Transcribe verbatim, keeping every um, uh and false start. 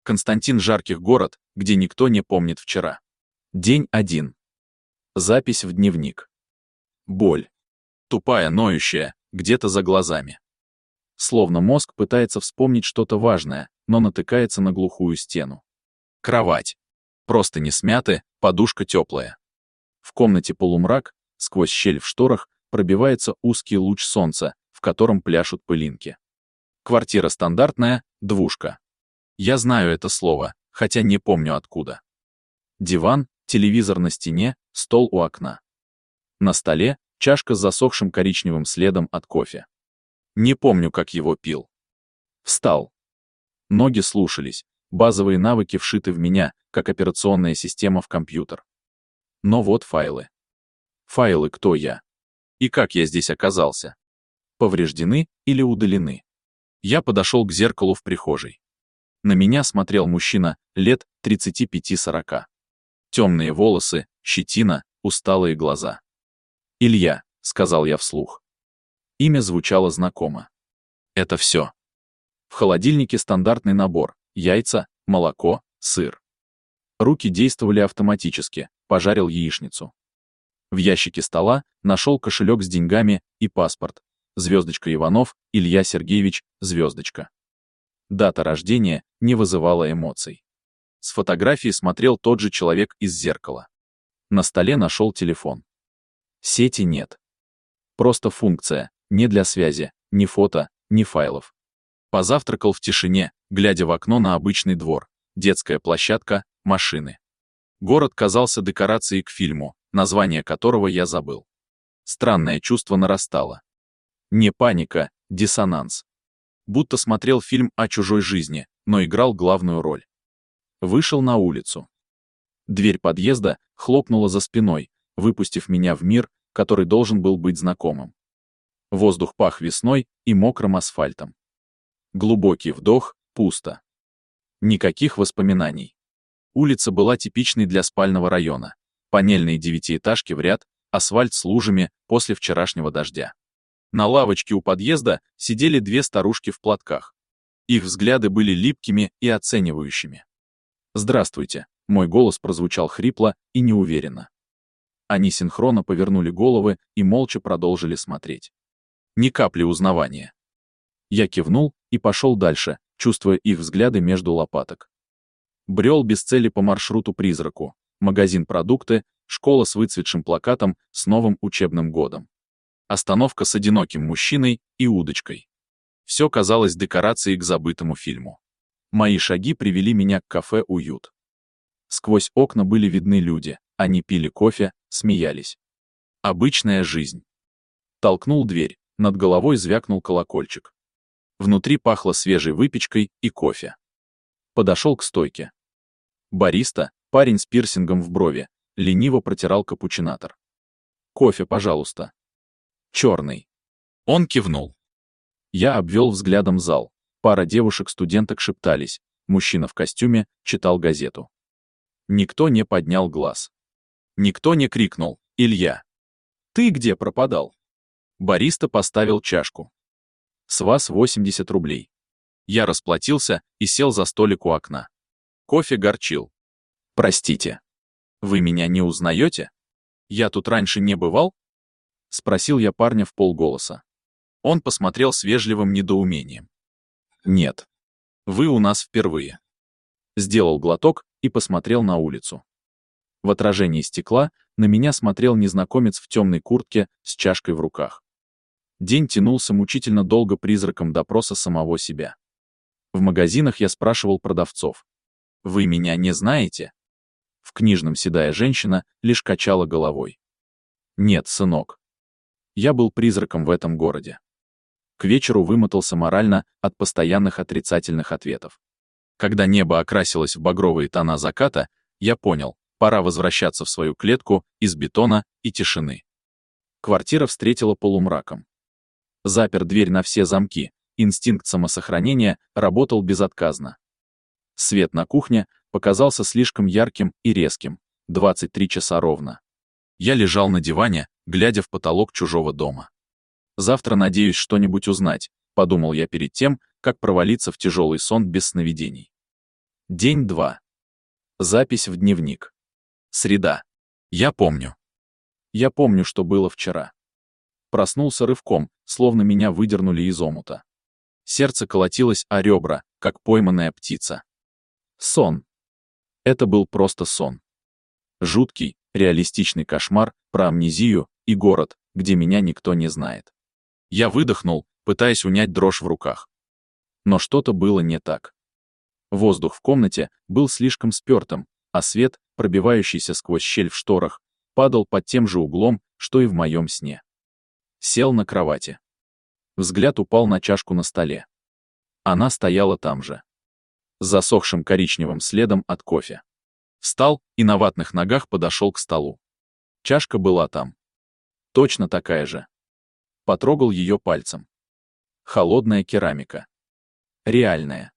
Константин Жарких, город, где никто не помнит вчера. День один. Запись в дневник. Боль. Тупая, ноющая, где-то за глазами. Словно мозг пытается вспомнить что-то важное, но натыкается на глухую стену. Кровать. Просто не смяты, подушка теплая. В комнате полумрак, сквозь щель в шторах пробивается узкий луч солнца, в котором пляшут пылинки. Квартира стандартная, двушка. Я знаю это слово, хотя не помню откуда. Диван, телевизор на стене, стол у окна. На столе чашка с засохшим коричневым следом от кофе. Не помню, как его пил. Встал. Ноги слушались, базовые навыки вшиты в меня, как операционная система в компьютер. Но вот файлы. Файлы, кто я? И как я здесь оказался? Повреждены или удалены? Я подошел к зеркалу в прихожей. На меня смотрел мужчина лет тридцати пяти-сорока. Темные волосы, щетина, усталые глаза. «Илья», — сказал я вслух. Имя звучало знакомо. Это все. В холодильнике стандартный набор: яйца, молоко, сыр. Руки действовали автоматически, пожарил яичницу. В ящике стола нашел кошелек с деньгами и паспорт. Звездочка Иванов, Илья Сергеевич, звездочка. Дата рождения не вызывала эмоций. С фотографии смотрел тот же человек из зеркала. На столе нашел телефон. Сети нет. Просто функция, не для связи, ни фото, ни файлов. Позавтракал в тишине, глядя в окно на обычный двор, детская площадка, машины. Город казался декорацией к фильму, название которого я забыл. Странное чувство нарастало. Не паника, диссонанс. Будто смотрел фильм о чужой жизни, но играл главную роль. Вышел на улицу. Дверь подъезда хлопнула за спиной, выпустив меня в мир, который должен был быть знакомым. Воздух пах весной и мокрым асфальтом. Глубокий вдох, пусто. Никаких воспоминаний. Улица была типичной для спального района. Панельные девятиэтажки в ряд, асфальт с лужами после вчерашнего дождя. На лавочке у подъезда сидели две старушки в платках. Их взгляды были липкими и оценивающими. «Здравствуйте», — мой голос прозвучал хрипло и неуверенно. Они синхронно повернули головы и молча продолжили смотреть. Ни капли узнавания. Я кивнул и пошел дальше, чувствуя их взгляды между лопаток. Брел без цели по маршруту-призраку. Магазин продукты, школа с выцветшим плакатом с новым учебным годом. Остановка с одиноким мужчиной и удочкой. Все казалось декорацией к забытому фильму. Мои шаги привели меня к кафе «Уют». Сквозь окна были видны люди, они пили кофе, смеялись. Обычная жизнь. Толкнул дверь, над головой звякнул колокольчик. Внутри пахло свежей выпечкой и кофе. Подошел к стойке. Бариста, парень с пирсингом в брови, лениво протирал капучинатор. «Кофе, пожалуйста». «Черный». Он кивнул. Я обвел взглядом зал. Пара девушек-студенток шептались. Мужчина в костюме читал газету. Никто не поднял глаз. Никто не крикнул: «Илья, ты где пропадал?» Бариста поставил чашку. «С вас восемьдесят рублей». Я расплатился и сел за столик у окна. Кофе горчил. «Простите, вы меня не узнаете? Я тут раньше не бывал?» Спросил я парня в полголоса. Он посмотрел с вежливым недоумением. «Нет. Вы у нас впервые». Сделал глоток и посмотрел на улицу. В отражении стекла на меня смотрел незнакомец в темной куртке с чашкой в руках. День тянулся мучительно долго призраком допроса самого себя. В магазинах я спрашивал продавцов: «Вы меня не знаете?» В книжном седая женщина лишь качала головой. «Нет, сынок. Я был призраком в этом городе». К вечеру вымотался морально от постоянных отрицательных ответов. Когда небо окрасилось в багровые тона заката, я понял, пора возвращаться в свою клетку из бетона и тишины. Квартира встретила полумраком. Запер дверь на все замки, инстинкт самосохранения работал безотказно. Свет на кухне показался слишком ярким и резким. двадцать три часа ровно. Я лежал на диване, глядя в потолок чужого дома. «Завтра надеюсь что-нибудь узнать», — подумал я перед тем, как провалиться в тяжелый сон без сновидений. День два. Запись в дневник. Среда. Я помню. Я помню, что было вчера. Проснулся рывком, словно меня выдернули из омута. Сердце колотилось о ребра, как пойманная птица. Сон. Это был просто сон. Жуткий, реалистичный кошмар про амнезию и город, где меня никто не знает. Я выдохнул, пытаясь унять дрожь в руках. Но что-то было не так. Воздух в комнате был слишком спёртым, а свет, пробивающийся сквозь щель в шторах, падал под тем же углом, что и в моем сне. Сел на кровати. Взгляд упал на чашку на столе. Она стояла там же. С засохшим коричневым следом от кофе. Встал и на ватных ногах подошел к столу. Чашка была там. Точно такая же. Потрогал ее пальцем. Холодная керамика. Реальная.